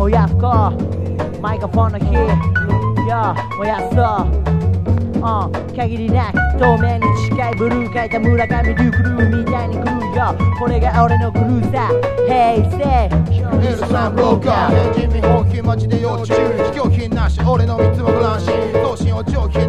親不孝マイクロフォンの日燃やそう限りなく透明に近いブルー書いた村上ルークルーみたいに来るよこれが俺のクルーザー Hey say L3 ローカー人民放棄街で要注意卑怯品なし俺の3つもの乱心送信を上級